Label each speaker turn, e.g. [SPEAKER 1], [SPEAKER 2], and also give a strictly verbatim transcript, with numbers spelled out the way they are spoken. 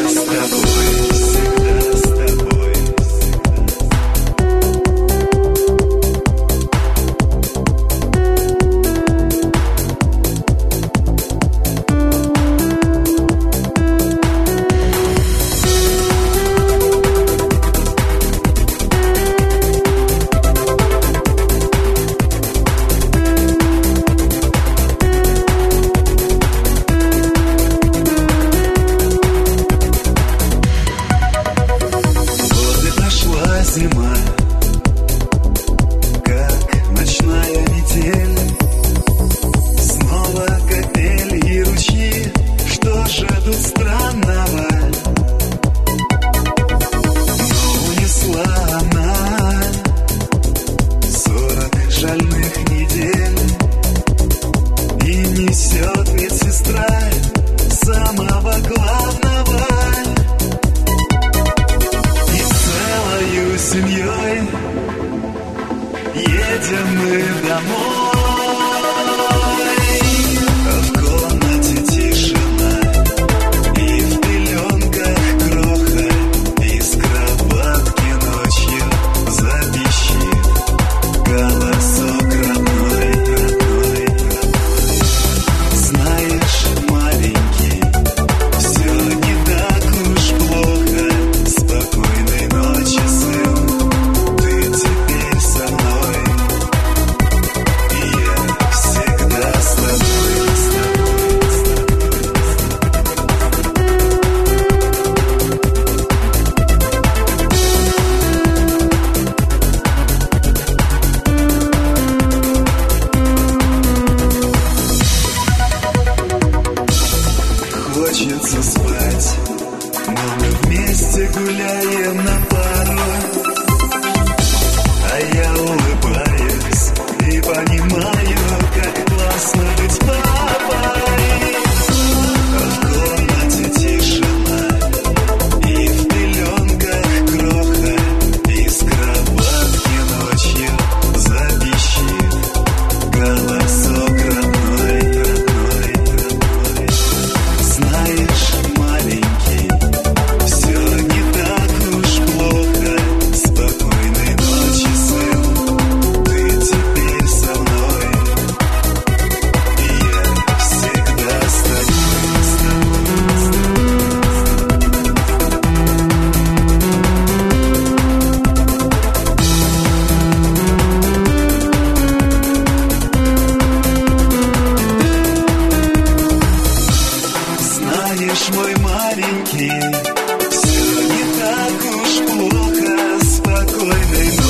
[SPEAKER 1] с тобой, всегда с тобой. Зима, как ночная метель, снова капель и ручьи, что же тут странного? Но унесла она сорок жальных недель и несет медсестра самого главного. Семьей едем мы домой. В комнате тишина и в пеленках кроха, из кроватки ночью запищит голосок родной, родной, родной. Знаешь, маленький, все не так уж плохо. Спокойной ночи, сын. Хочется спать, но мы вместе гуляем на пару. А я улыбаюсь и понимаю, как классно быть папой. В комнате тишина и в пеленках кроха, из кроватки ночью запищит голосок родной, родной, родной. Знаешь, маленький, все не так уж плохо. Спокойной ночи, сын, ты теперь со мной, и я всегда с тобой, с тобой, с тобой. Знаешь, мой маленький, все не так уж плохо. Спокойной ночи.